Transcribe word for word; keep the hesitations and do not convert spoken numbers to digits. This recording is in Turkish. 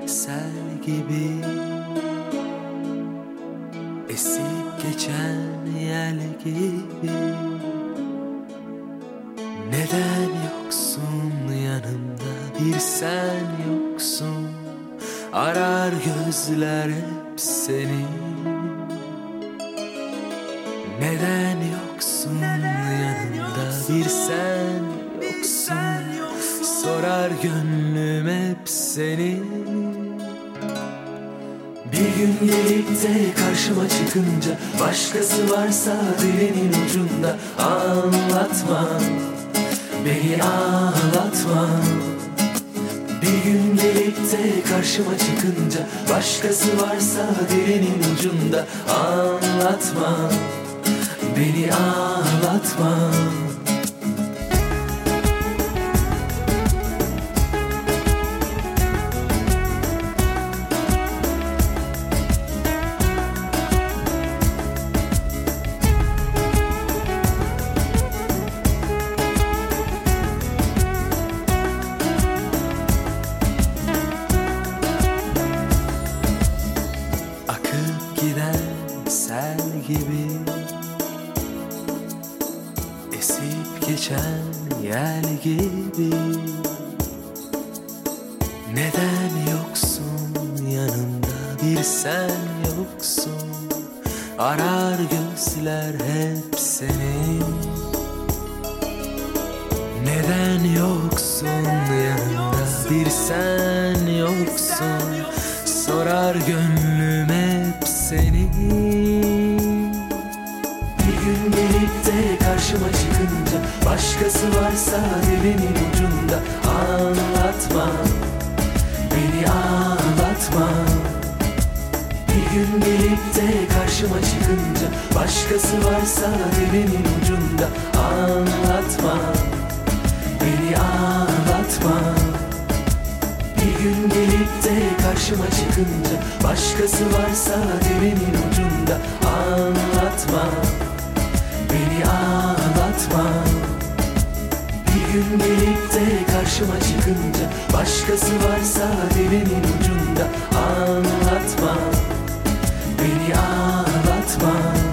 sel gibi, esip geçen yel gibi. Neden yoksun yanımda, bir sen yoksun, arar gözler hep seni. Neden yoksun yanımda, bir sen yoksun, sorar gönlüm hep seni. Bir gün gelip de karşıma çıkınca, başkası varsa dilinin ucunda, anlatma, beni ağlatma. Bir gün gelip de karşıma çıkınca, başkası varsa dilinin ucunda, anlatma, beni ağlatma. Giden sel gibi, esip geçen yel gibi. Neden yoksun yanımda, bir sen yoksun, arar gözler hep seni. Neden yoksun yanımda, bir sen yoksun, sorar gönlüm hep seni. Bir gün gelip de karşıma çıkınca, başkası varsa dilinin ucunda, anlatma, beni ağlatma. Bir gün gelip de karşıma çıkınca, başkası varsa dilinin ucunda, anlatma, beni ağlatma. Bir gün gelip de karşıma çıkınca, başkası varsa dilinin ucunda, anlatma, beni ağlatma. Bir gün gelip de karşıma çıkınca, başkası varsa dilinin ucunda, anlatma, beni ağlatma.